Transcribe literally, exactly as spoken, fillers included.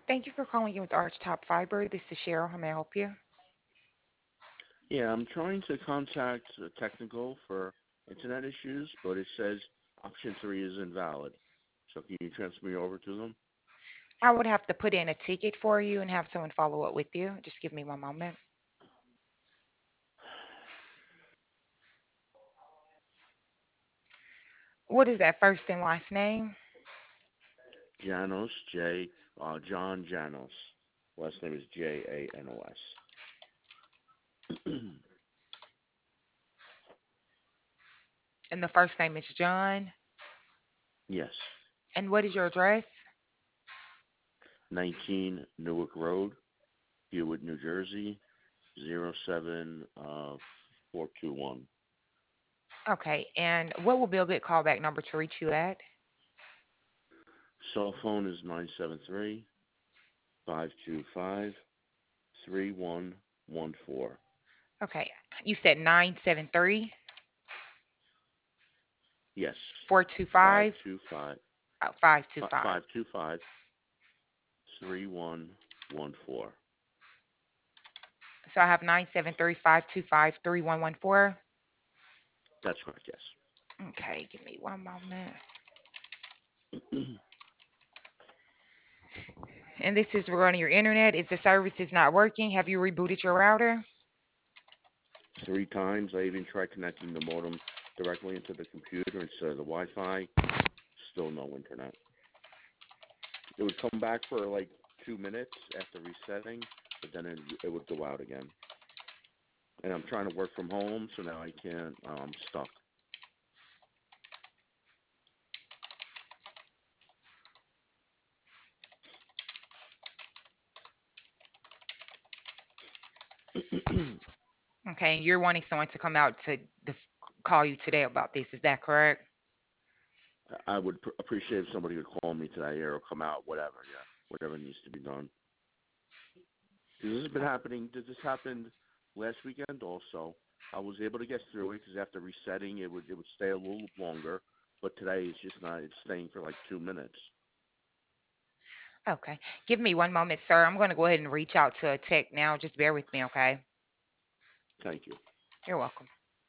Thank you for calling in with Arch Top Fiber. This is Cheryl. How may I help you? Yeah, I'm trying to contact uh, technical for internet issues, but it says option three is invalid. So can you transfer me over to them? I would have to put in a ticket for you and have someone follow up with you. Just give me one moment. What is that first and last name? Janos, J, uh, John Janos. Last name is J A N O S. And the first name is John. Yes, And what is your address? nineteen Newark Road, Hewitt, New Jersey, zero seven uh, four two one. Okay. And what will be a good callback number to reach you at? Cell phone is nine seven three, five two five, three one one four. Okay. You said nine seven three Yes, four two five five two five. oh, five two five. Five two five three one one four. So I have nine seven three five two five three one one four. That's correct. Okay. Give me one moment. Yes. And this is regarding your internet. Is the service is not working? Have you rebooted your router? Three times. I even tried connecting the modem directly into the computer instead of the Wi-Fi. Still no internet. It would come back for like two minutes after resetting, but then it, it would go out again. And I'm trying to work from home, so now I can't. Uh, I'm stuck. Okay, you're wanting someone to come out to the, call you today about this. Is that correct? I would pr- appreciate if somebody would call me today or come out, whatever. Yeah, whatever needs to be done. Because this has been happening. This happened last weekend also. I was able to get through it because after resetting, it would it would stay a little longer. But today it's just not. It's staying for like two minutes. Okay. Give me one moment, sir. I'm going to go ahead and reach out to a tech now. Just bear with me, okay? Thank you. You're welcome.